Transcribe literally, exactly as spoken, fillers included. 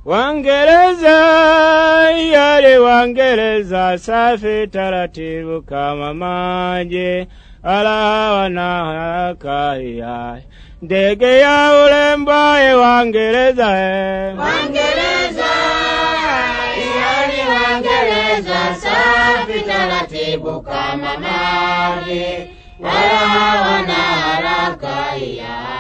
Waingereza yale Waingereza safi taratibu kama maji ala wana haraka ya ndege ya ulemba ya Waingereza Waingereza yale Waingereza safi taratibu kama maji ala wana haraka ya